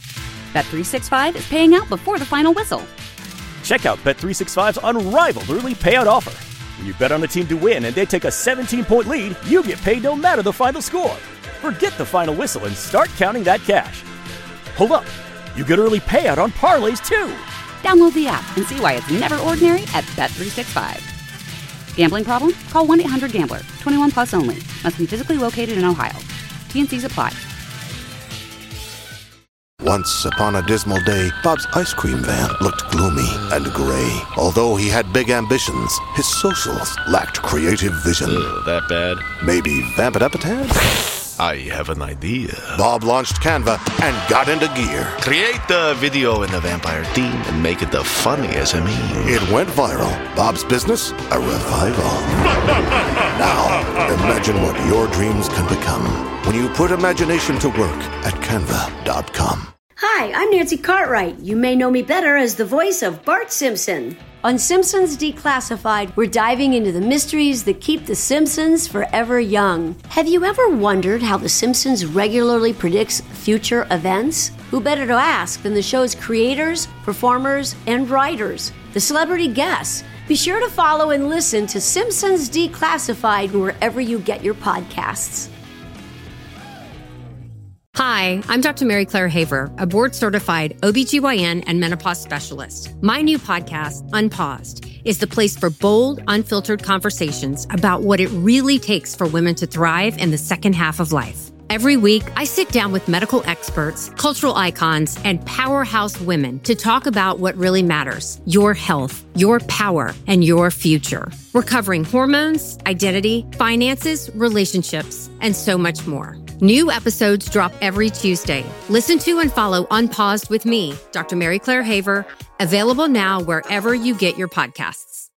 Bet365 is paying out before the final whistle. Check out Bet365's unrivaled early payout offer. When you bet on a team to win and they take a 17-point lead, you get paid no matter the final score. Forget the final whistle and start counting that cash. Hold up. You get early payout on parlays too. Download the app and see why it's never ordinary at Bet365. Gambling problem? Call 1-800-GAMBLER. 21 plus only. Must be physically located in Ohio. T&Cs apply. Once upon a dismal day, Bob's ice cream van looked gloomy and gray. Although he had big ambitions, his socials lacked creative vision. That bad? Maybe vamp it up a tad? I have an idea. Bob launched Canva and got into gear. Create the video in the vampire theme and make it the funniest SME. It went viral. Bob's business, a revival. Now, imagine what your dreams can become when you put imagination to work at Canva.com. Hi, Hi, I'm Nancy Cartwright. You may know me better as the voice of Bart Simpson. On Simpsons Declassified, we're diving into the mysteries that keep the Simpsons forever young. Have you ever wondered how the Simpsons regularly predicts future events? Who better to ask than the show's creators, performers, and writers, the celebrity guests? Be sure to follow and listen to Simpsons Declassified wherever you get your podcasts. Hi, I'm Dr. Mary Claire Haver, a board-certified OBGYN and menopause specialist. My new podcast, Unpaused, is the place for bold, unfiltered conversations about what it really takes for women to thrive in the second half of life. Every week, I sit down with medical experts, cultural icons, and powerhouse women to talk about what really matters: your health, your power, and your future. We're covering hormones, identity, finances, relationships, and so much more. New episodes drop every Tuesday. Listen to and follow Unpaused with me, Dr. Mary Claire Haver, available now wherever you get your podcasts.